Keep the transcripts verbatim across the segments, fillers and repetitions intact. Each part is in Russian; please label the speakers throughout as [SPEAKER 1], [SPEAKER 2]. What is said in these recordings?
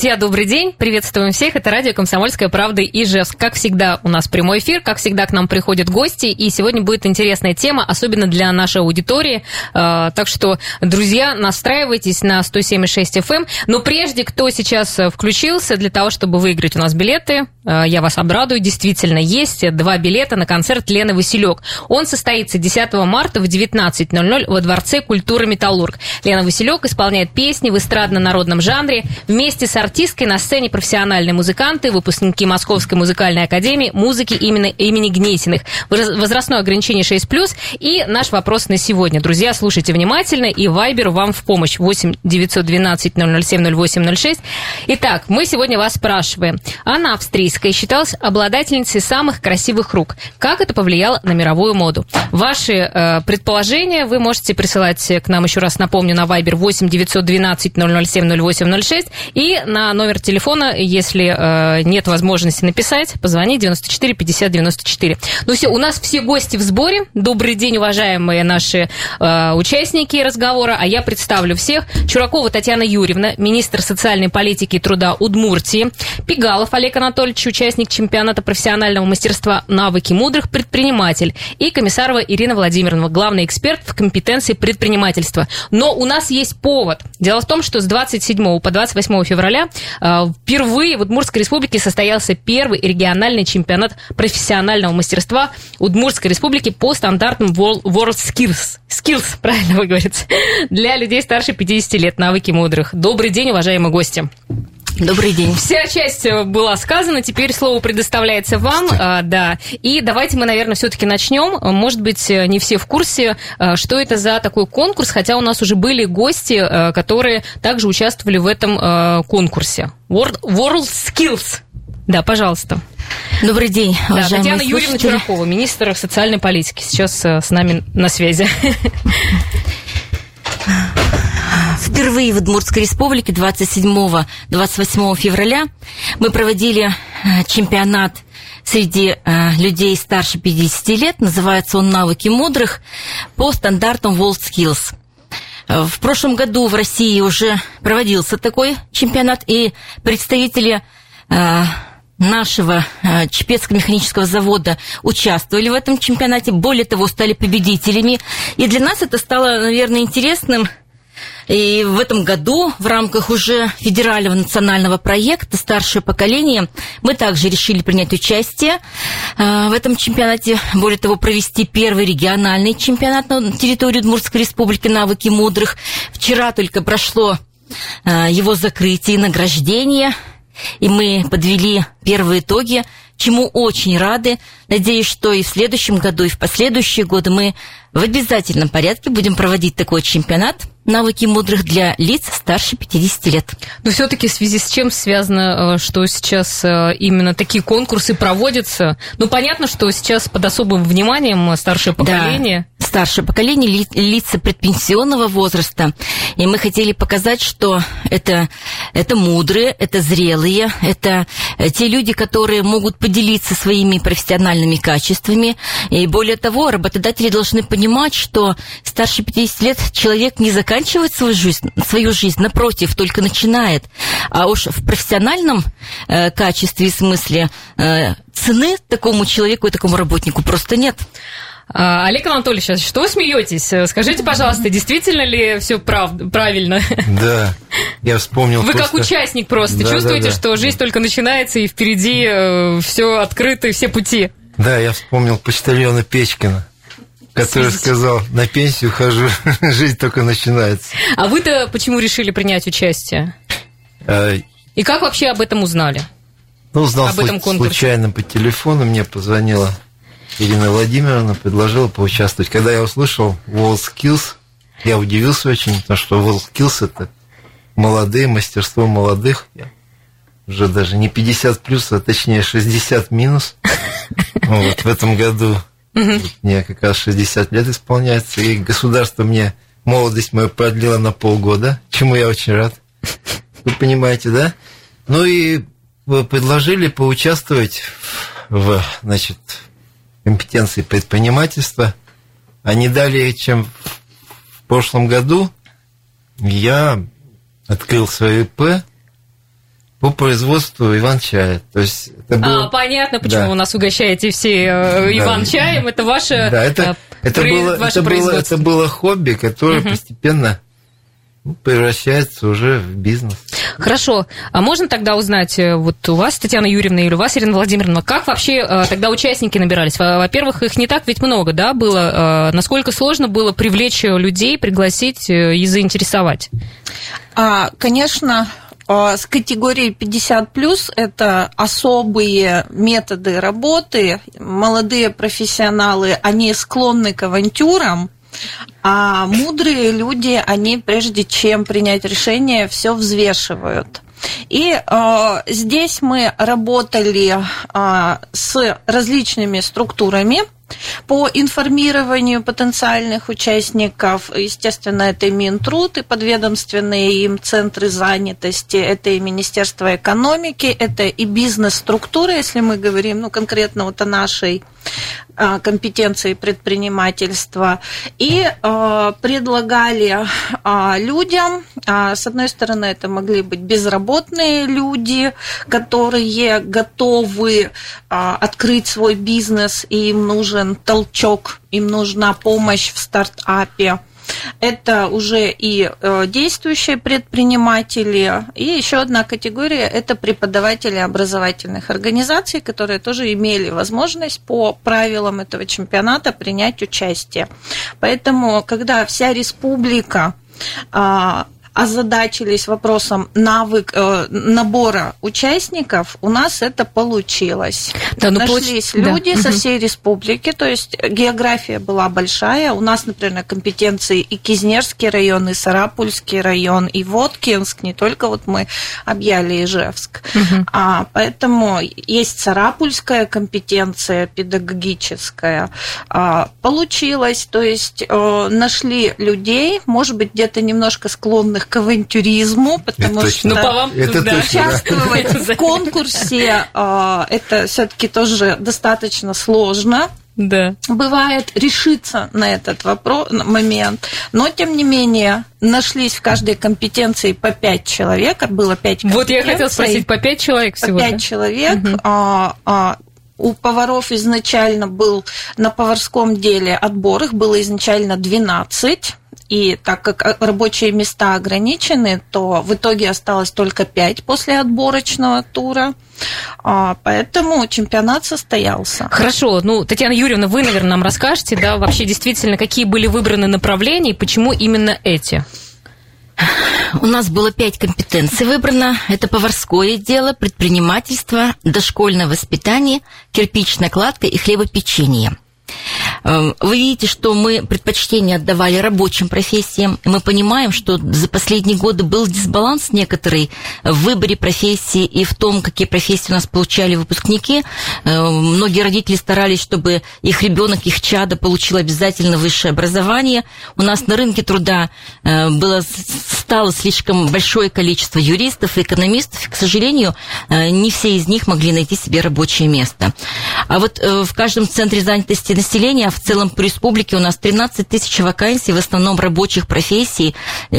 [SPEAKER 1] Друзья, добрый день, приветствуем всех, это радио «Комсомольская правда» Ижевск. Как всегда, у нас прямой эфир, как всегда, к нам приходят гости, и сегодня будет интересная тема, особенно для нашей аудитории, так что, друзья, настраивайтесь на сто семь и шесть эф эм, но прежде, кто сейчас включился для того, чтобы выиграть у нас билеты, я вас обрадую, действительно, есть два билета на концерт Лены Василек. Он состоится десятого марта в девятнадцать ноль ноль во Дворце культуры «Металлург». Лена Василек исполняет песни в эстрадно-народном жанре. Вместе с артисткой на сцене профессиональные музыканты, выпускники Московской музыкальной академии музыки именно имени Гнесиных. Возрастное ограничение шесть плюс. И наш вопрос на сегодня. Друзья, слушайте внимательно, и Вайбер вам в помощь. восемь девятьсот двенадцать ноль ноль семь ноль восемь ноль шесть. Итак, мы сегодня вас спрашиваем. Анна Австрийская считалась обладательницей самых красивых рук. Как это повлияло на мировую моду? Ваши э, предположения вы можете присылать к нам, еще раз напомню, на Вайбер восемь девятьсот двенадцать ноль ноль семь ноль восемь ноль шесть. И на номер телефона, если э, нет возможности написать, позвони девяносто четыре пятьдесят девяносто четыре. Ну все, у нас все гости в сборе. Добрый день, уважаемые наши э, участники разговора. А я представлю всех. Чуракова Татьяна Юрьевна, министр социальной политики и труда Удмуртии. Пигалов Олег Анатольевич, участник чемпионата профессионального мастерства «Навыки мудрых», предприниматель. И Комиссарова Ирина Владимировна, главный эксперт в компетенции предпринимательства. Но у нас есть повод. Дело в том, что с двадцать седьмого по двадцать восьмого февраля э, впервые в Удмуртской республике состоялся первый региональный чемпионат профессионального мастерства Удмуртской республики по стандартам World Skills. Skills, правильно вы говорите. Для людей старше пятидесяти лет. Навыки мудрых. Добрый день, уважаемые гости.
[SPEAKER 2] Добрый день.
[SPEAKER 1] Вся часть была сказана, теперь слово предоставляется вам. А, да. И давайте мы, наверное, все-таки начнем. Может быть, не все в курсе, что это за такой конкурс, хотя у нас уже были гости, которые также участвовали в этом конкурсе. World, World Skills. Да, пожалуйста.
[SPEAKER 2] Добрый день,
[SPEAKER 1] да, Татьяна
[SPEAKER 2] слушатели.
[SPEAKER 1] Юрьевна Чуракова, министр социальной политики, сейчас с нами на связи.
[SPEAKER 2] Впервые в Удмуртской республике двадцать седьмого — двадцать восьмого февраля мы проводили чемпионат среди людей старше пятидесяти лет. Называется он «Навыки мудрых» по стандартам World Skills. В прошлом году в России уже проводился такой чемпионат, и представители нашего Чепецко-механического завода участвовали в этом чемпионате. Более того, стали победителями. И для нас это стало, наверное, интересным. И в этом году в рамках уже федерального национального проекта «Старшее поколение» мы также решили принять участие в этом чемпионате. Более того, провести первый региональный чемпионат на территории Удмуртской республики «Навыки мудрых». Вчера только прошло его закрытие и награждение, и мы подвели первые итоги, чему очень рады. Надеюсь, что и в следующем году, и в последующие годы мы в обязательном порядке будем проводить такой чемпионат «Навыки мудрых» для лиц старше пятидесяти лет.
[SPEAKER 1] Но все-таки в связи с чем связано, что сейчас именно такие конкурсы проводятся? Ну, понятно, что сейчас под особым вниманием старшее поколение.
[SPEAKER 2] Да, старшее поколение, ли, лица предпенсионного возраста. И мы хотели показать, что это, это мудрые, это зрелые, это те люди, которые могут поделиться своими профессиональными качествами. И более того, работодатели должны понимать, что старше пятидесяти лет человек не заканчивает свою жизнь, свою жизнь, напротив, только начинает. А уж в профессиональном э, качестве и смысле э, цены такому человеку и такому работнику просто нет.
[SPEAKER 1] Олег Анатольевич, что вы смеетесь? Скажите, пожалуйста, действительно ли все прав... правильно?
[SPEAKER 3] Да, я вспомнил.
[SPEAKER 1] Вы
[SPEAKER 3] просто...
[SPEAKER 1] как участник просто да, чувствуете, да, да. что жизнь только начинается, и впереди э, все открыто, все пути.
[SPEAKER 3] Да, я вспомнил почтальона Печкина, который Свидеть. сказал: на пенсию хожу, жизнь только начинается.
[SPEAKER 1] А вы-то почему решили принять участие?
[SPEAKER 3] А...
[SPEAKER 1] И как вообще об этом узнали?
[SPEAKER 3] Ну, узнал
[SPEAKER 1] об этом
[SPEAKER 3] слу- случайно по телефону, мне позвонила Ирина Владимировна, предложила поучаствовать. Когда я услышал World Skills, я удивился очень, потому что World Skills — это молодые, мастерство молодых. Я уже даже не пятьдесят плюс, а точнее шестьдесят минус. Вот в этом году мне как раз шестьдесят лет исполняется, и государство мне молодость мою продлило на полгода, чему я очень рад. Вы понимаете, да? Ну и предложили поучаствовать в, значит, компетенции предпринимательства. А не далее, чем в прошлом году, я открыл свое ИП по производству иван-чая. То есть это было...
[SPEAKER 1] А, понятно, почему
[SPEAKER 3] да.
[SPEAKER 1] вы нас угощаете все э, иван-чаем. Это ваше,
[SPEAKER 3] да, это,
[SPEAKER 1] э,
[SPEAKER 3] это,
[SPEAKER 1] при...
[SPEAKER 3] было,
[SPEAKER 1] ваше
[SPEAKER 3] это, было, это было хобби, которое uh-huh. постепенно превращается уже в бизнес.
[SPEAKER 1] Хорошо. А можно тогда узнать, вот у вас, Татьяна Юрьевна, или у вас, Ирина Владимировна, как вообще тогда участники набирались? Во-первых, их не так ведь много, да, было. Насколько сложно было привлечь людей, пригласить и заинтересовать?
[SPEAKER 4] А, конечно, с категорией пятьдесят плюс это особые методы работы. Молодые профессионалы, они склонны к авантюрам. А мудрые люди, они прежде чем принять решение, все взвешивают. И э, здесь мы работали э, с различными структурами по информированию потенциальных участников. Естественно, это и Минтруд, и подведомственные им центры занятости, это и Министерство экономики, это и бизнес-структуры, если мы говорим ну, конкретно вот о нашей компетенции предпринимательства, и э, предлагали э, людям, э, с одной стороны, это могли быть безработные люди, которые готовы э, открыть свой бизнес, и им нужен толчок, им нужна помощь в стартапе. Это уже и действующие предприниматели, и еще одна категория – это преподаватели образовательных организаций, которые тоже имели возможность по правилам этого чемпионата принять участие. Поэтому, когда вся республика озадачились вопросом навык, э, набора участников, у нас это получилось. Да, ну, Нашлись получ... люди да. со всей республики, то есть география была большая. У нас, например, на компетенции и Кизнерский район, и Сарапульский район, и Воткинск, не только вот мы объяли Ижевск. Угу. А, поэтому есть сарапульская компетенция педагогическая. А, получилось, то есть э, нашли людей, может быть, где-то немножко склонных к авантюризму, потому
[SPEAKER 3] это
[SPEAKER 4] что
[SPEAKER 1] ну, по вам,
[SPEAKER 3] это
[SPEAKER 1] да.
[SPEAKER 4] участвовать в конкурсе это все-таки тоже достаточно сложно.
[SPEAKER 1] Да.
[SPEAKER 4] Бывает решиться на этот вопрос, момент, но тем не менее нашлись в каждой компетенции по пять человек, было пять компетенций.
[SPEAKER 1] Вот я хотела спросить, по пять человек всего?
[SPEAKER 4] По пять да? человек. Угу. А, а, у поваров изначально был на поварском деле отбор, их было изначально двенадцать. И так как рабочие места ограничены, то в итоге осталось только пять после отборочного тура. Поэтому чемпионат состоялся.
[SPEAKER 1] Хорошо. Ну, Татьяна Юрьевна, вы, наверное, нам расскажете, да, вообще действительно, какие были выбраны направления и почему именно эти?
[SPEAKER 2] У нас было пять компетенций выбрано. Это поварское дело, предпринимательство, дошкольное воспитание, кирпичная кладка и хлебопечение. Вы видите, что мы предпочтение отдавали рабочим профессиям, и мы понимаем, что за последние годы был дисбаланс некоторый в выборе профессии и в том, какие профессии у нас получали выпускники. Многие родители старались, чтобы их ребенок, их чадо получил обязательно высшее образование. У нас на рынке труда было, стало слишком большое количество юристов и экономистов, и, к сожалению, не все из них могли найти себе рабочее место. А вот в каждом центре занятости населения, в целом по республике у нас тринадцать тысяч вакансий, в основном рабочих профессий,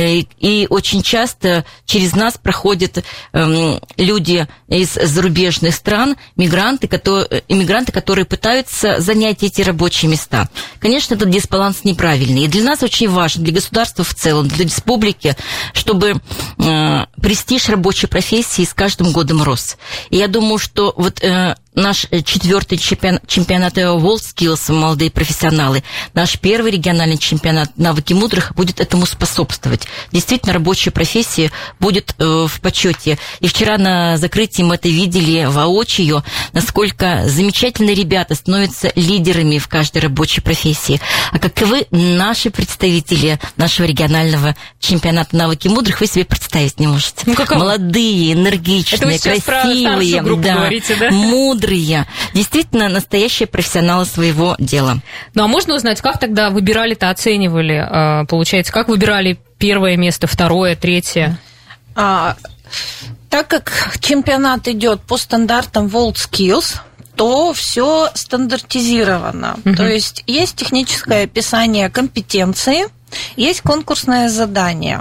[SPEAKER 2] и очень часто через нас проходят люди из зарубежных стран, мигранты, которые, иммигранты, которые пытаются занять эти рабочие места. Конечно, этот дисбаланс неправильный, и для нас очень важно, для государства в целом, для республики, чтобы престиж рабочей профессии с каждым годом рос. И я думаю, что вот наш четвертый чемпионат, чемпионат WorldSkills, молодые профессионалы, наш первый региональный чемпионат «Навыки мудрых» будет этому способствовать. Действительно, рабочая профессия будет э, в почете. И вчера на закрытии мы это видели воочию, насколько замечательные ребята становятся лидерами в каждой рабочей профессии. А каковы наши представители нашего регионального чемпионата «Навыки мудрых», вы себе представить не можете. Ну, молодые, энергичные, красивые, да, говорите, да? мудрые. Действительно, настоящие профессионалы своего дела.
[SPEAKER 1] Ну, а можно узнать, как тогда выбирали-то, оценивали? Получается, как выбирали первое место, второе, третье?
[SPEAKER 4] А, так как чемпионат идет по стандартам WorldSkills, то все стандартизировано. Uh-huh. То есть есть техническое описание компетенции, есть конкурсное задание.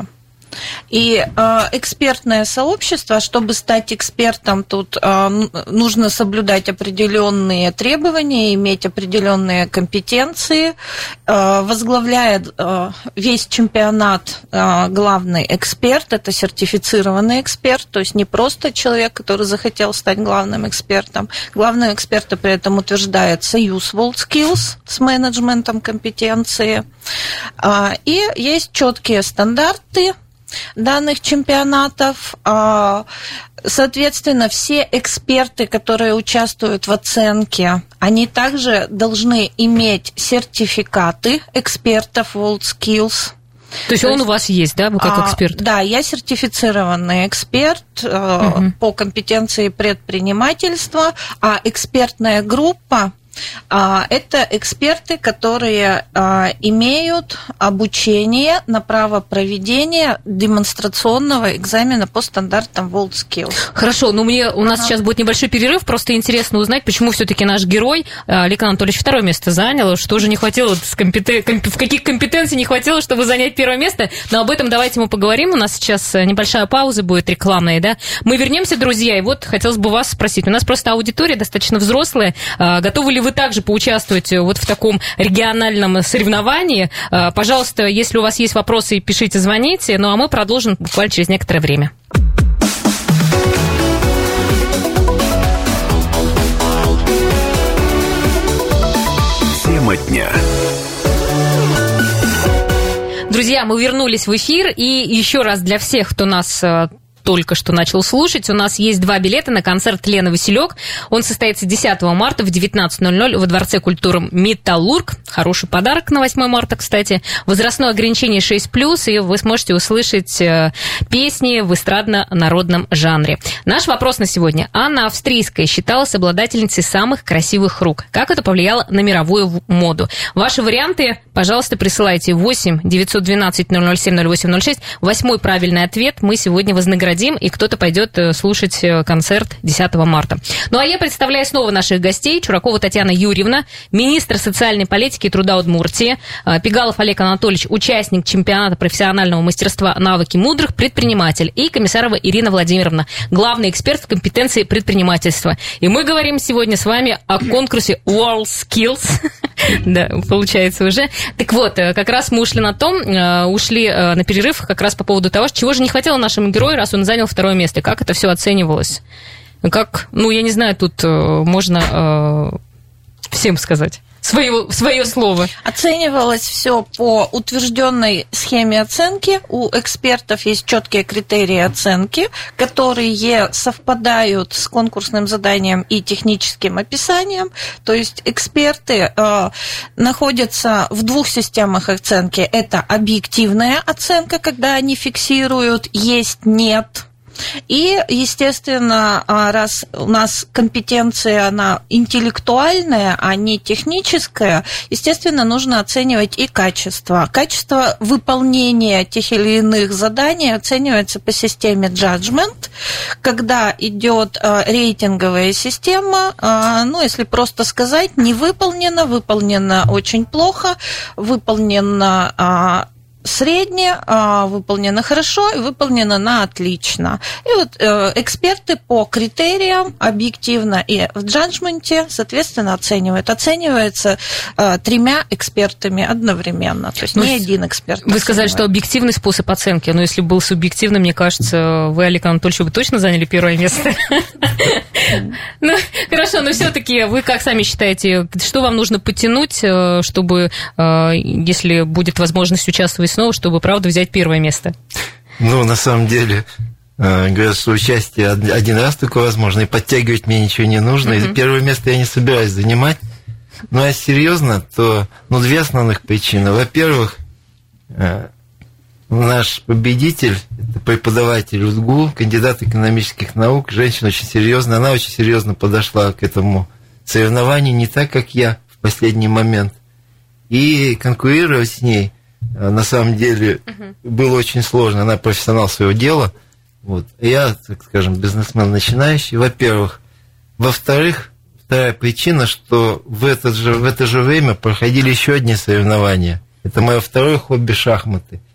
[SPEAKER 4] И э, экспертное сообщество, чтобы стать экспертом, тут э, нужно соблюдать определенные требования, иметь определенные компетенции. Э, возглавляет э, весь чемпионат э, главный эксперт, это сертифицированный эксперт, то есть не просто человек, который захотел стать главным экспертом. Главным экспертом при этом утверждает Союз WorldSkills с менеджментом компетенции. Э, и есть четкие стандарты данных чемпионатов. Соответственно, все эксперты, которые участвуют в оценке, они также должны иметь сертификаты экспертов WorldSkills.
[SPEAKER 1] То есть То он есть, у вас есть, да, вы как а, эксперт?
[SPEAKER 4] Да, я сертифицированный эксперт угу. по компетенции предпринимательства, а экспертная группа это эксперты, которые имеют обучение на право проведения демонстрационного экзамена по стандартам WorldSkills.
[SPEAKER 1] Хорошо, но мне, у нас ага. сейчас будет небольшой перерыв, просто интересно узнать, почему все-таки наш герой Олег Анатольевич второе место занял, что же не хватило, в каких компетенций не хватило, чтобы занять первое место, но об этом давайте мы поговорим, у нас сейчас небольшая пауза будет рекламная, да? Мы вернемся, друзья, и вот хотелось бы вас спросить, у нас просто аудитория достаточно взрослая, готовы ли вы также поучаствовать вот в таком региональном соревновании? Пожалуйста, если у вас есть вопросы, пишите, звоните. Ну, а мы продолжим буквально через некоторое время.
[SPEAKER 5] Тема дня.
[SPEAKER 1] Друзья, мы вернулись в эфир, и еще раз для всех, кто нас только что начал слушать, у нас есть два билета на концерт Лены Василек. Он состоится десятого марта в девятнадцать ноль ноль во Дворце культуры «Металлург». Хороший подарок на восьмое марта, кстати. Возрастное ограничение шесть плюс, и вы сможете услышать песни в эстрадно-народном жанре. Наш вопрос на сегодня. Анна Австрийская считалась обладательницей самых красивых рук. Как это повлияло на мировую моду? Ваши варианты, пожалуйста, присылайте восемь девятьсот двенадцать ноль ноль семь ноль восемь ноль шесть. Восьмой правильный ответ мы сегодня вознаградим, и кто-то пойдет слушать концерт десятого марта. Ну, а я представляю снова наших гостей. Чуракова Татьяна Юрьевна, министр социальной политики и труда Удмуртии, Пигалов Олег Анатольевич, участник чемпионата профессионального мастерства «Навыки мудрых», предприниматель, и Комиссарова Ирина Владимировна, главный эксперт в компетенции предпринимательства. И мы говорим сегодня с вами о конкурсе WorldSkills. Да, получается уже. Так вот, как раз мы ушли на том, ушли на перерыв как раз по поводу того, чего же не хватило нашему герою, раз он занял второе место. Как это все оценивалось? Как, ну, я не знаю, тут можно э, всем сказать свое, свое слово.
[SPEAKER 4] Оценивалось все по утвержденной схеме оценки. У экспертов есть четкие критерии оценки, которые совпадают с конкурсным заданием и техническим описанием. То есть эксперты э, находятся в двух системах оценки. Это объективная оценка, когда они фиксируют есть, нет. И, естественно, раз у нас компетенция, она интеллектуальная, а не техническая, естественно, нужно оценивать и качество. Качество выполнения тех или иных заданий оценивается по системе judgment, когда идет рейтинговая система, ну, если просто сказать, не выполнено, выполнено очень плохо, выполнено средне, выполнено хорошо и выполнено на отлично. И вот э, эксперты по критериям объективно и в джаджменте, соответственно, оценивают. Оценивается э, тремя экспертами одновременно, то есть ну, не один эксперт.
[SPEAKER 1] Вы сказали, что объективный способ оценки, но если был субъективный, мне кажется, вы, Олег Анатольевич, вы точно заняли первое место? Ну, хорошо, но все-таки вы как сами считаете, что вам нужно подтянуть, чтобы, если будет возможность участвовать снова, чтобы, правда, взять первое место?
[SPEAKER 3] Ну, на самом деле, говорят, что участие один раз только возможно, и подтягивать мне ничего не нужно, mm-hmm. и первое место я не собираюсь занимать. Ну, а серьезно, то ну, две основных причины. Во-первых, наш победитель, это преподаватель УДГУ, кандидат экономических наук, женщина очень серьезная, она очень серьезно подошла к этому соревнованию, не так, как я в последний момент. И конкурировать с ней на самом деле uh-huh. было очень сложно. Она профессионал своего дела. Вот. Я, так скажем, бизнесмен начинающий, во-первых. Во-вторых, вторая причина, что в это же, в это же время проходили еще одни соревнования. Это мое второе хобби — шахматы.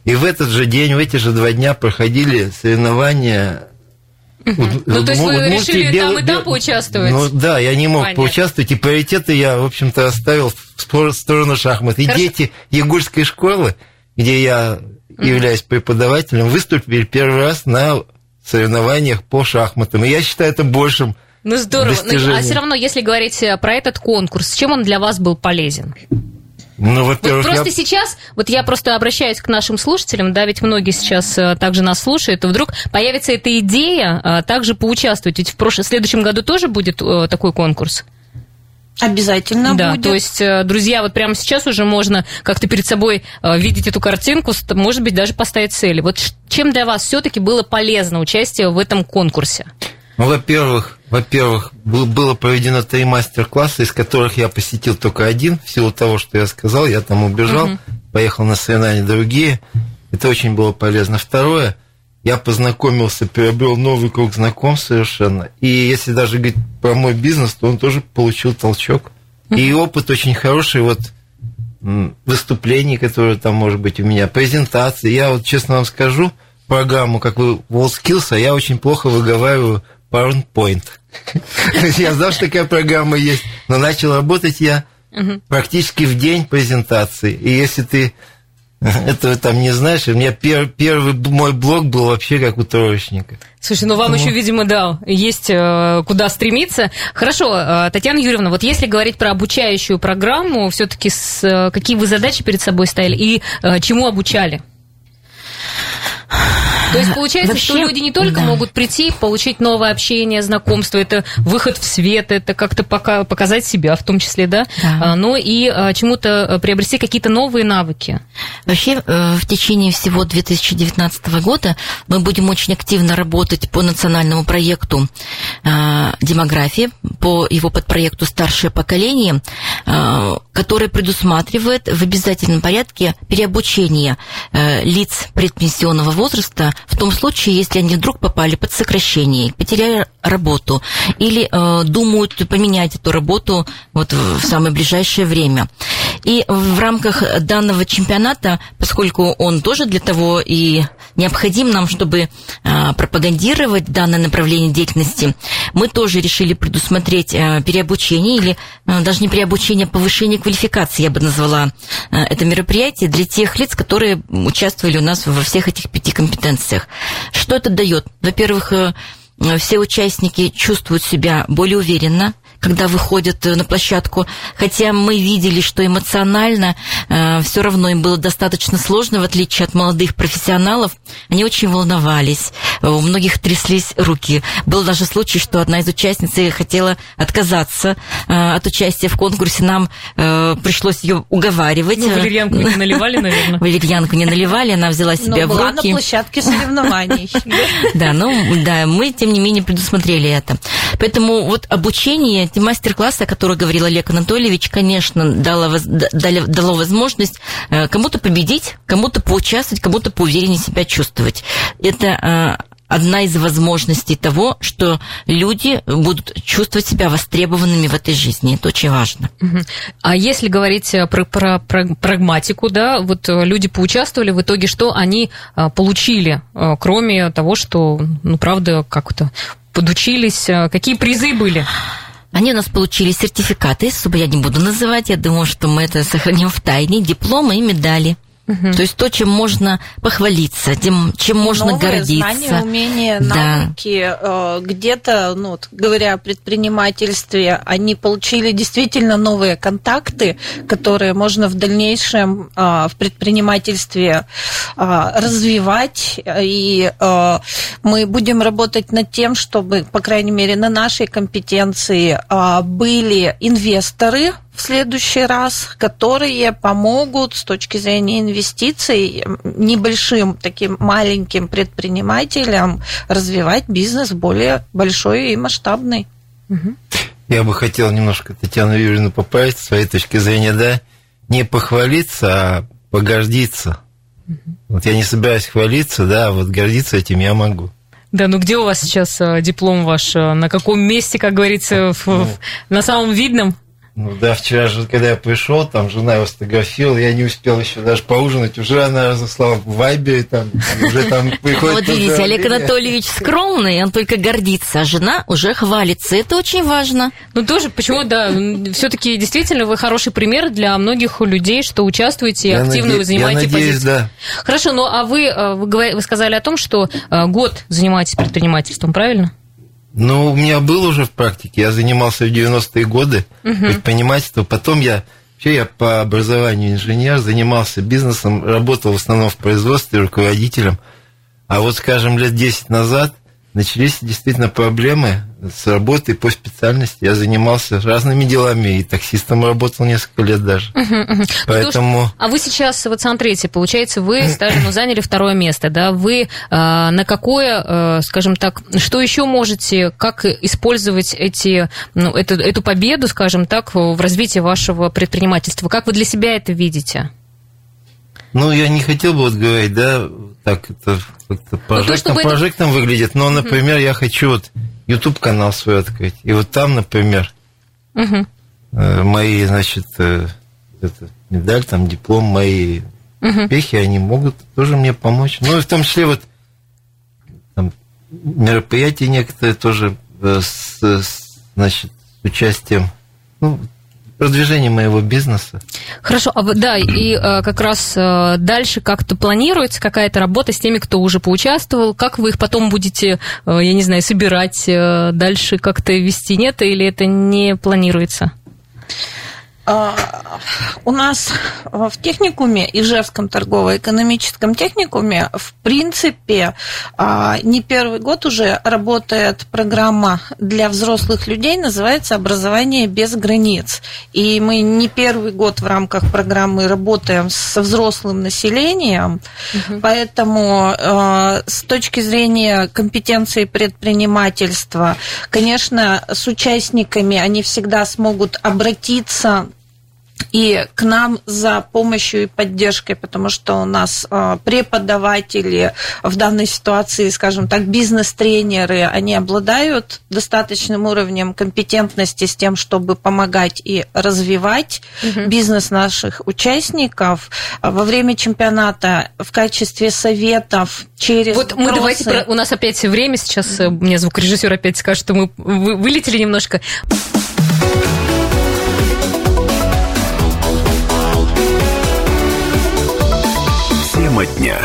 [SPEAKER 3] И в этот же день, в эти же два дня проходили соревнования.
[SPEAKER 1] Угу. Вот, ну, то есть вы решили бел... там и там поучаствовать?
[SPEAKER 3] Ну да, я не мог Понятно. поучаствовать, и приоритеты я, в общем-то, оставил в сторону шахмат. И Хорошо. дети Ягульской школы, где я угу. являюсь преподавателем, выступили первый раз на соревнованиях по шахматам. И я считаю это большим
[SPEAKER 1] Ну здорово, ну, а все равно, если говорить про этот конкурс, чем он для вас был полезен?
[SPEAKER 3] Ну, во-первых,
[SPEAKER 1] вот просто
[SPEAKER 3] я...
[SPEAKER 1] сейчас, вот я просто обращаюсь к нашим слушателям, да, ведь многие сейчас также нас слушают, и вдруг появится эта идея также поучаствовать, ведь в, прошлом, в следующем году тоже будет такой конкурс?
[SPEAKER 4] Обязательно
[SPEAKER 1] да,
[SPEAKER 4] будет.
[SPEAKER 1] То есть, друзья, вот прямо сейчас уже можно как-то перед собой видеть эту картинку, может быть, даже поставить цели. Вот чем для вас все-таки было полезно участие в этом конкурсе?
[SPEAKER 3] Ну, во-первых, во-первых, было проведено три мастер-класса, из которых я посетил только один, в силу того, что я сказал, я там убежал, угу. поехал на соревнования другие, это очень было полезно. Второе, я познакомился, приобрел новый круг знакомств совершенно, и если даже говорить про мой бизнес, то он тоже получил толчок. Угу. И опыт очень хороший, вот выступлений, которые там, может быть, у меня, презентации. Я вот честно вам скажу, программу, как вы, WorldSkills, а я очень плохо выговариваю PowerPoint. Я знал, что такая программа есть, но начал работать я практически в день презентации. И если ты этого там не знаешь, у меня пер, первый мой блог был вообще как у троечника.
[SPEAKER 1] Слушай, ну вам ну. еще, видимо, да, есть э, куда стремиться. Хорошо, э, Татьяна Юрьевна, вот если говорить про обучающую программу, все-таки э, какие вы задачи перед собой ставили и э, чему обучали? То есть получается, Вообще, что люди не только да. могут прийти, получить новое общение, знакомство, это выход в свет, это как-то пока, показать себя в том числе, да, да. но и чему-то приобрести какие-то новые навыки.
[SPEAKER 2] Вообще в течение всего две тысячи девятнадцатого года мы будем очень активно работать по национальному проекту демографии, по его подпроекту «Старшее поколение», который предусматривает в обязательном порядке переобучение лиц предпенсионного возраста в том случае, если они вдруг попали под сокращение, потеряли работу или э, думают поменять эту работу вот в самое ближайшее время. И в рамках данного чемпионата, поскольку он тоже для того и необходим нам, чтобы э, пропагандировать данное направление деятельности, мы тоже решили предусмотреть э, переобучение или э, даже не переобучение, а повышение квалификации, я бы назвала э, это мероприятие для тех лиц, которые участвовали у нас во всех этих пяти компетенциях. Что это дает? Во-первых, э, все участники чувствуют себя более уверенно, когда выходят на площадку, хотя мы видели, что эмоционально э, все равно им было достаточно сложно, в отличие от молодых профессионалов. Они очень волновались, у многих тряслись руки. Был даже случай, что одна из участниц хотела отказаться э, от участия в конкурсе, нам э, пришлось ее уговаривать.
[SPEAKER 1] Ну, валерьянку не наливали, наверное.
[SPEAKER 2] Валерьянку не наливали, она взяла себя в руки.
[SPEAKER 4] Но была на площадке соревнований.
[SPEAKER 2] Да, ну, да, мы, тем не менее, предусмотрели это. Поэтому вот обучение, эти мастер-классы, о которых говорил Олег Анатольевич, конечно, дало, дало, дало возможность кому-то победить, кому-то поучаствовать, кому-то поувереннее себя чувствовать. Это одна из возможностей того, что люди будут чувствовать себя востребованными в этой жизни. Это очень важно.
[SPEAKER 1] А если говорить про, про, про прагматику, да, вот люди поучаствовали, в итоге что они получили, кроме того, что, ну, правда, как-то подучились, какие призы были?
[SPEAKER 2] Они у нас получили сертификаты, особо я не буду называть, я думаю, что мы это сохраним в тайне, дипломы и медали. Угу. То есть то, чем можно похвалиться, тем, чем можно
[SPEAKER 4] новые
[SPEAKER 2] гордиться.
[SPEAKER 4] Знания, умения, навыки. Да. Где-то, ну, говоря о предпринимательстве, они получили действительно новые контакты, которые можно в дальнейшем в предпринимательстве развивать. И мы будем работать над тем, чтобы, по крайней мере, на нашей компетенции были инвесторы в следующий раз, которые помогут с точки зрения инвестиций небольшим таким маленьким предпринимателям развивать бизнес более большой и масштабный.
[SPEAKER 3] Я бы хотел немножко Татьяну Юрьевну поправить с своей точки зрения, да, не похвалиться, а погордиться. Вот я не собираюсь хвалиться, да, а вот гордиться этим я могу.
[SPEAKER 1] Да, ну где у вас сейчас диплом ваш? На каком месте, как говорится, в, ну, на самом видном?
[SPEAKER 3] Ну да, вчера же, когда я пришел, там жена его сфотографировала, я не успел еще даже поужинать, уже она разослала в Вайбере, там, уже там приходит...
[SPEAKER 2] Вот видите, Олег Анатольевич скромный, он только гордится, а жена уже хвалится, это очень важно.
[SPEAKER 1] Ну тоже, почему, да, все-таки действительно вы хороший пример для многих людей, что участвуете,
[SPEAKER 3] я
[SPEAKER 1] активно
[SPEAKER 3] наде...
[SPEAKER 1] вы занимаете
[SPEAKER 3] я надеюсь,
[SPEAKER 1] позицию.
[SPEAKER 3] Да.
[SPEAKER 1] Хорошо, ну а вы, вы, вы сказали о том, что год занимаетесь предпринимательством, правильно?
[SPEAKER 3] Ну, у меня был уже в практике, я занимался в девяностые годы uh-huh. предпринимательством, потом я, вообще я по образованию инженер, занимался бизнесом, работал в основном в производстве руководителем, а вот, скажем, лет десять назад начались действительно проблемы с работой по специальности. Я занимался разными делами, и таксистом работал несколько лет даже. Uh-huh, uh-huh. Поэтому...
[SPEAKER 1] Что, а вы сейчас, вот смотрите, получается, вы, скажем, заняли второе место, да? Вы э, на какое, э, скажем так, что еще можете, как использовать эти, ну, эту, эту победу, скажем так, в развитии вашего предпринимательства? Как вы для себя это видите?
[SPEAKER 3] Ну, я не хотел бы вот говорить, да, так это как-то прожектом,
[SPEAKER 1] ну,
[SPEAKER 3] прожектом это... выглядит, но, например, uh-huh. я хочу вот YouTube-канал свой открыть, и вот там, например, uh-huh. э, мои, значит, э, это, медаль, там, диплом, мои uh-huh. успехи, они могут тоже мне помочь. Ну, и в том числе вот там, мероприятия некоторые тоже э, с, с, значит, с участием, ну, продвижение моего бизнеса.
[SPEAKER 1] Хорошо, а вы, да, и а, как раз а, дальше как-то планируется какая-то работа с теми, кто уже поучаствовал, как вы их потом будете, а, я не знаю, собирать, а, дальше как-то вести, нет, или это не планируется?
[SPEAKER 4] У нас в техникуме, Ижевском торгово-экономическом техникуме, в принципе, не первый год уже работает программа для взрослых людей, называется «Образование без границ». И мы не первый год в рамках программы работаем со взрослым населением, угу. поэтому с точки зрения компетенции предпринимательства, конечно, с участниками они всегда смогут обратиться и к нам за помощью и поддержкой, потому что у нас преподаватели в данной ситуации, скажем так, бизнес-тренеры, они обладают достаточным уровнем компетентности с тем, чтобы помогать и развивать угу. бизнес наших участников. Во время чемпионата в качестве советов через
[SPEAKER 1] Вот мы вопросы... давайте, у нас опять время сейчас, мне звукорежиссер опять скажет, что мы вылетели немножко.
[SPEAKER 5] Тема дня.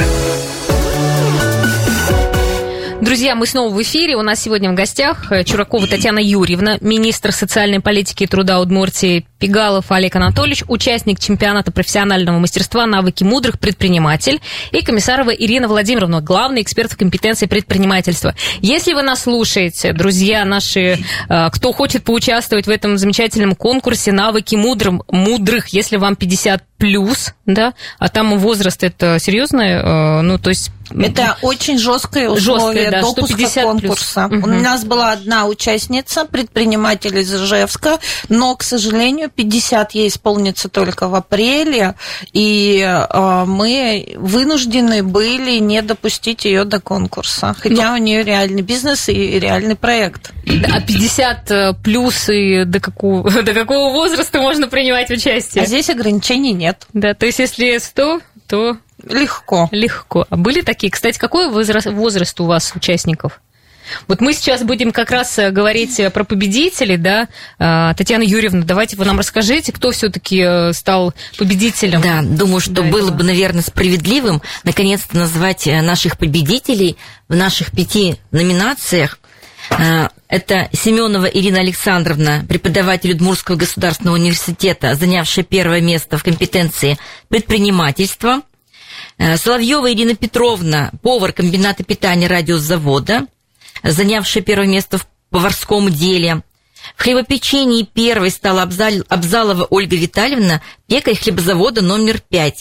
[SPEAKER 1] Друзья, мы снова в эфире. У нас сегодня в гостях Чуракова Татьяна Юрьевна, министр социальной политики и труда Удмуртии, Пигалов Олег Анатольевич, участник чемпионата профессионального мастерства «Навыки мудрых», предприниматель, и Комиссарова Ирина Владимировна, главный эксперт в компетенции предпринимательства. Если вы нас слушаете, друзья наши, кто хочет поучаствовать в этом замечательном конкурсе «Навыки мудрым, мудрых», если вам пятьдесят плюс, да, а там возраст это серьезное, ну, то есть...
[SPEAKER 4] Это очень жесткое условие
[SPEAKER 1] жесткое, да,
[SPEAKER 4] допуска конкурса. Угу. У нас была одна участница, предприниматель из Ижевска, но, к сожалению, пятьдесят ей исполнится только в апреле, и э, мы вынуждены были не допустить ее до конкурса, хотя но... у нее реальный бизнес и реальный проект.
[SPEAKER 1] А пятьдесят плюс и до какого, до какого возраста можно принимать участие?
[SPEAKER 4] А здесь ограничений нет.
[SPEAKER 1] Да, то есть если сто, то...
[SPEAKER 4] Легко.
[SPEAKER 1] Легко. А были такие? Кстати, какой возраст, возраст у вас участников? Вот мы сейчас будем как раз говорить про победителей, да? Татьяна Юрьевна, давайте вы нам расскажите, кто все-таки стал победителем.
[SPEAKER 2] Да, думаю, что было этого. бы, наверное, справедливым наконец-то назвать наших победителей в наших пяти номинациях. Это Семенова Ирина Александровна, преподаватель Удмуртского государственного университета, занявшая первое место в компетенции предпринимательства. Соловьева Ирина Петровна, повар комбината питания радиозавода, занявшая первое место в поварском деле. В хлебопечении первой стала Абзалова Ольга Витальевна, пекарь хлебозавода номер пять.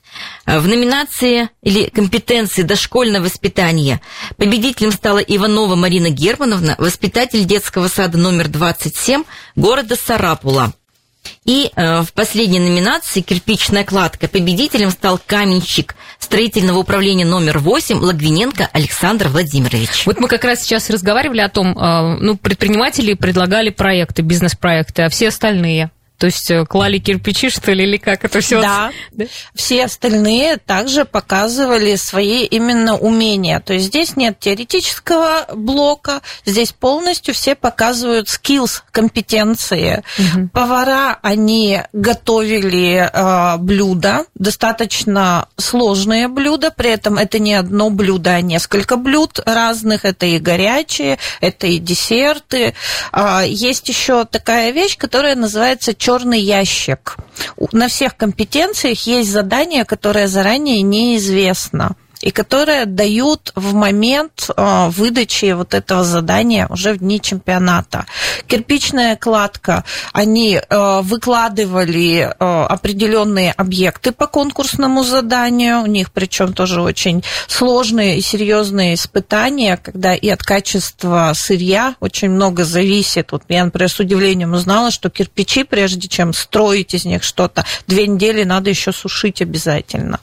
[SPEAKER 2] В номинации или компетенции дошкольного воспитания победителем стала Иванова Марина Германовна, воспитатель детского сада номер двадцать семь города Сарапула. И э, в последней номинации «Кирпичная кладка» победителем стал каменщик строительного управления номер восемь Логвиненко Александр Владимирович.
[SPEAKER 1] Вот мы как раз сейчас разговаривали о том, э, ну, предприниматели предлагали проекты, бизнес-проекты, а все остальные... То есть клали кирпичи, что ли, или как это все?
[SPEAKER 4] Да. да. Все остальные также показывали свои именно умения. То есть здесь нет теоретического блока, здесь полностью все показывают skills, компетенции. Угу. Повара, они готовили э, блюда, достаточно сложные блюда, при этом это не одно блюдо, а несколько блюд разных, это и горячие, это и десерты. Э, есть еще такая вещь, которая называется черный ящик. На всех компетенциях есть задание, которое заранее неизвестно, и которые дают в момент э, выдачи вот этого задания уже в дни чемпионата. Кирпичная кладка, они э, выкладывали э, определенные объекты по конкурсному заданию, у них причем тоже очень сложные и серьезные испытания, когда и от качества сырья очень много зависит. Вот я, например, с удивлением узнала, что кирпичи, прежде чем строить из них что-то, две недели надо еще сушить обязательно.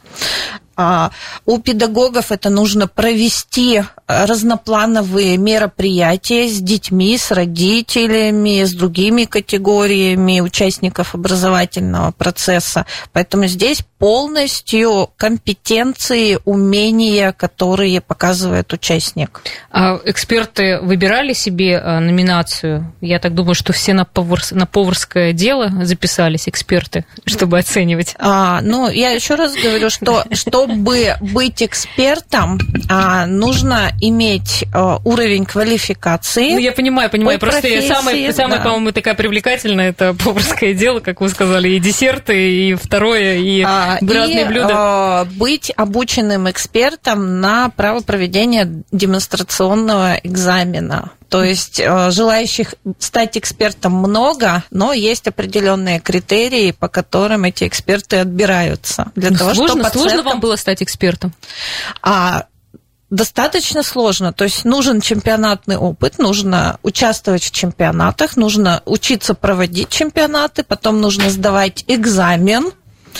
[SPEAKER 4] У педагогов это нужно провести разноплановые мероприятия с детьми, с родителями, с другими категориями участников образовательного процесса. Поэтому здесь полностью компетенции, умения, которые показывает участник.
[SPEAKER 1] А эксперты выбирали себе номинацию? Я так думаю, что все на, повар, на поварское дело записались, эксперты, чтобы оценивать.
[SPEAKER 4] А, ну, я еще раз говорю, что чтобы быть экспертом, нужно иметь уровень квалификации.
[SPEAKER 1] Ну, я понимаю, понимаю. Просто самое, самое, да. по-моему, такая привлекательная, это поварское дело, как вы сказали, и десерты, и второе, и а, разные
[SPEAKER 4] и,
[SPEAKER 1] блюда.
[SPEAKER 4] А, быть обученным экспертом на право проведения демонстрационного экзамена. То есть желающих стать экспертом много, но есть определенные критерии, по которым эти эксперты отбираются. Для
[SPEAKER 1] ну,
[SPEAKER 4] того,
[SPEAKER 1] сложно,
[SPEAKER 4] чтобы
[SPEAKER 1] сложно
[SPEAKER 4] пациентам...
[SPEAKER 1] вам было стать экспертом?
[SPEAKER 4] А, достаточно сложно. То есть нужен чемпионатный опыт, нужно участвовать в чемпионатах, нужно учиться проводить чемпионаты, потом нужно сдавать экзамен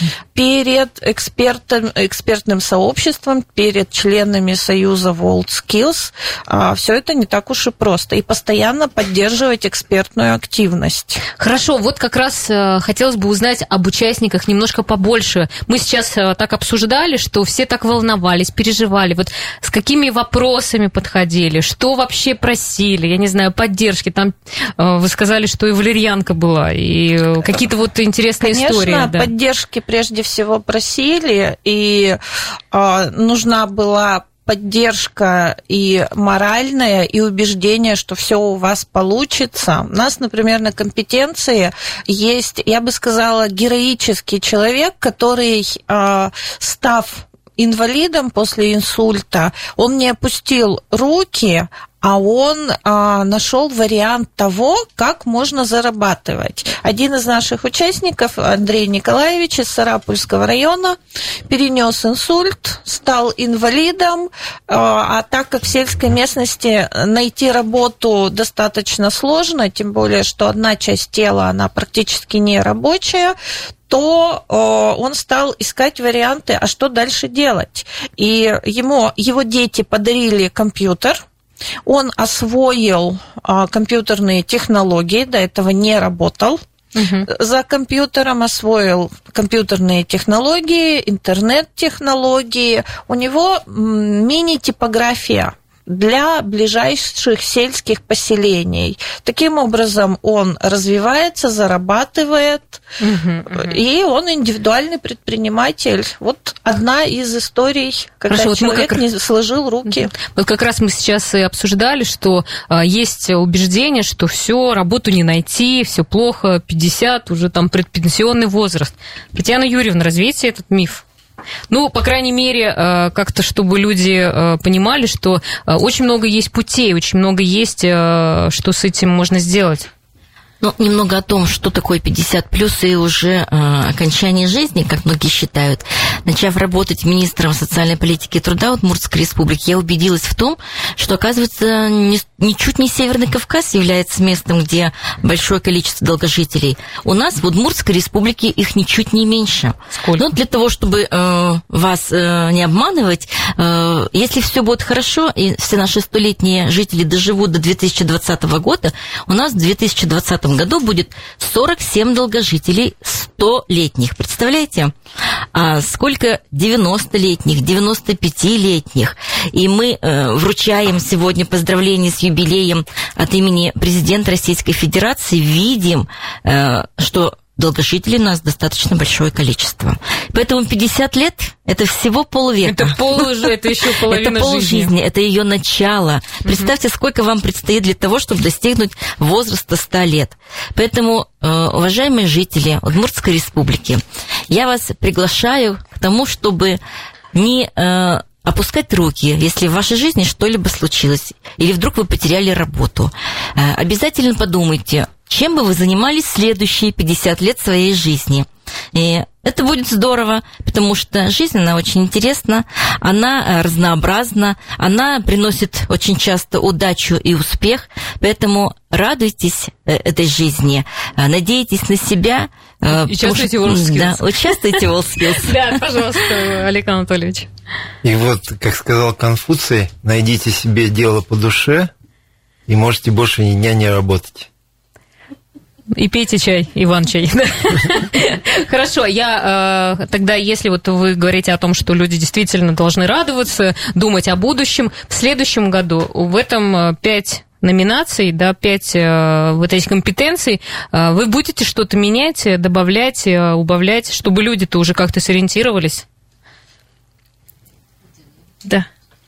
[SPEAKER 4] перед экспертом, экспертным сообществом, перед членами Союза WorldSkills. Все это не так уж и просто. И постоянно поддерживать экспертную активность.
[SPEAKER 1] Хорошо, вот как раз хотелось бы узнать об участниках немножко побольше. Мы сейчас так обсуждали, что все так волновались, переживали. Вот с какими вопросами подходили, что вообще просили, я не знаю, поддержки. Там вы сказали, что и валерьянка была, и какие-то вот интересные
[SPEAKER 4] Конечно,
[SPEAKER 1] истории.
[SPEAKER 4] Конечно, да. Поддержки прежде всего просили, и э, нужна была поддержка и моральная, и убеждение, что все у вас получится. У нас, например, на компетенции есть, я бы сказала, героический человек, который, э, став инвалидом после инсульта, он не опустил руки, а он а, нашел вариант того, как можно зарабатывать. Один из наших участников, Андрей Николаевич из Сарапульского района, перенес инсульт, стал инвалидом, а, а так как в сельской местности найти работу достаточно сложно, тем более, что одна часть тела, она практически не рабочая, то э, он стал искать варианты, а что дальше делать. И ему, его дети подарили компьютер, он освоил э, компьютерные технологии, до этого не работал. Uh-huh. За компьютером, освоил компьютерные технологии, интернет-технологии. У него мини-типография для ближайших сельских поселений. Таким образом, он развивается, зарабатывает, uh-huh, uh-huh. и он индивидуальный предприниматель. Вот одна из историй, когда Хорошо, человек вот как... не сложил руки. Uh-huh.
[SPEAKER 1] Вот как раз мы сейчас и обсуждали, что а, есть убеждение, что все, работу не найти, все плохо, пятьдесят, уже там предпенсионный возраст. Татьяна Юрьевна, развейте этот миф. Ну, по крайней мере, как-то, чтобы люди понимали, что очень много есть путей, очень много есть, что с этим можно сделать.
[SPEAKER 2] Ну, немного о том, что такое пятьдесят плюс и уже э, окончание жизни, как многие считают. начав работать министром социальной политики и труда Удмуртской республики, я убедилась в том, что, оказывается, не, ничуть не Северный Кавказ является местом, где большое количество долгожителей. У нас в Удмуртской республике их ничуть не меньше.
[SPEAKER 1] Сколько?
[SPEAKER 2] Но для того, чтобы э, вас э, не обманывать, э, если все будет хорошо, и все наши столетние жители доживут до две тысячи двадцатого года, у нас в две тысячи двадцатом году будет сорок семь долгожителей столетних. Представляете? А сколько девяностолетних, девяносто пятилетних. И мы э, вручаем сегодня поздравления с юбилеем от имени президента Российской Федерации. Видим, э, что долгожителей у нас достаточно большое количество. Поэтому пятьдесят лет – это всего полвека.
[SPEAKER 1] Это пол уже, это еще половина
[SPEAKER 2] это пол
[SPEAKER 1] жизни.
[SPEAKER 2] жизни, это ее начало. Представьте, угу. сколько вам предстоит для того, чтобы достигнуть возраста ста лет. Поэтому, уважаемые жители Удмуртской республики, я вас приглашаю к тому, чтобы не опускать руки, если в вашей жизни что-либо случилось, или вдруг вы потеряли работу. Обязательно подумайте, чем бы вы занимались следующие пятьдесят лет своей жизни. И это будет здорово, потому что жизнь, она очень интересна, она разнообразна, она приносит очень часто удачу и успех, поэтому радуйтесь этой жизни, надейтесь на себя.
[SPEAKER 1] Участвуйте в WorldSkills.
[SPEAKER 2] Да, участвуйте в WorldSkills.
[SPEAKER 1] Да, пожалуйста, Олег Анатольевич.
[SPEAKER 3] И вот, как сказал Конфуций, найдите себе дело по душе, и можете больше ни дня не работать.
[SPEAKER 1] И пейте чай, Иван-чай. Хорошо, я тогда, если вот вы говорите о том, что люди действительно должны радоваться, думать о будущем, в следующем году в этом пять номинаций, да, пять вот этих компетенций, вы будете что-то менять, добавлять, убавлять, чтобы люди-то уже как-то сориентировались? Да.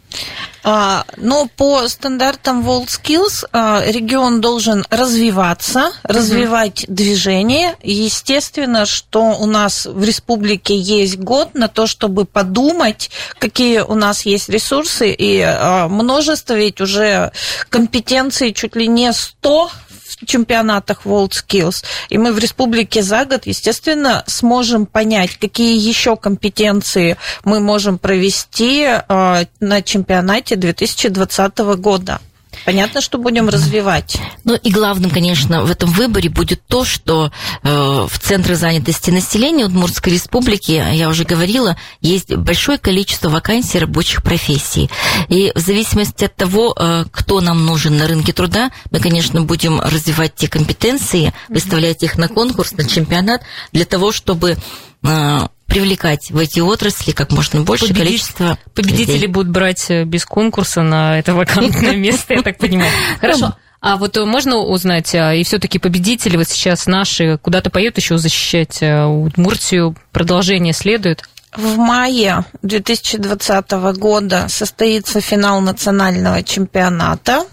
[SPEAKER 4] А, но по стандартам WorldSkills а, регион должен развиваться, mm-hmm. развивать движение. Естественно, что у нас в республике есть год на то, чтобы подумать, какие у нас есть ресурсы, и а, множество ведь уже компетенций, чуть ли не сто в чемпионатах WorldSkills. И мы в республике за год, естественно, сможем понять, какие еще компетенции мы можем провести э, на чемпионате две тысячи двадцатого года. Понятно, что будем развивать.
[SPEAKER 2] Ну и главным, конечно, в этом выборе будет то, что э, в Центре занятости населения Удмуртской республики, я уже говорила, есть большое количество вакансий рабочих профессий. И в зависимости от того, э, кто нам нужен на рынке труда, мы, конечно, будем развивать те компетенции, выставлять их на конкурс, на чемпионат, для того, чтобы... Э, привлекать в эти отрасли как можно больше
[SPEAKER 1] Победить,
[SPEAKER 2] количество
[SPEAKER 1] победители
[SPEAKER 2] людей.
[SPEAKER 1] Будут брать без конкурса на это вакантное место, я так понимаю. Хорошо. А вот можно узнать, и все-таки победители вот сейчас наши куда-то поедут еще защищать Удмуртию? Продолжение следует?
[SPEAKER 4] В мае две тысячи двадцатого года состоится финал национального чемпионата.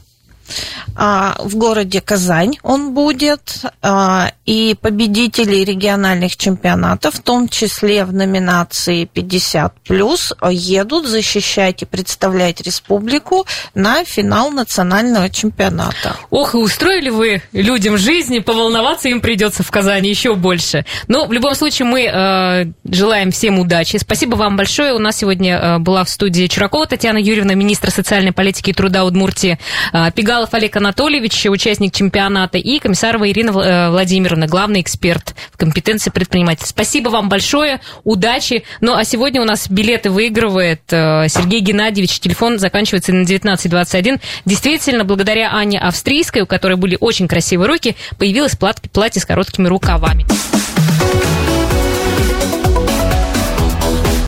[SPEAKER 4] В городе Казань он будет, и победители региональных чемпионатов, в том числе в номинации пятьдесят плюс, едут защищать и представлять республику на финал национального чемпионата.
[SPEAKER 1] Ох, и устроили вы людям жизни, поволноваться им придется в Казани еще больше. Но в любом случае мы э, желаем всем удачи. Спасибо вам большое. У нас сегодня э, была в студии Чуракова Татьяна Юрьевна, министр социальной политики и труда Удмуртии, э, Пигалов Олег Анатольевич, участник чемпионата, и Комиссарова Ирина Владимировна, главный эксперт в компетенции предпринимателя. Спасибо вам большое, удачи. Ну, а сегодня у нас билеты выигрывает Сергей Геннадьевич. Телефон заканчивается на девятнадцать двадцать один. Действительно, благодаря Анне Австрийской, у которой были очень красивые руки, появилось платье с короткими рукавами.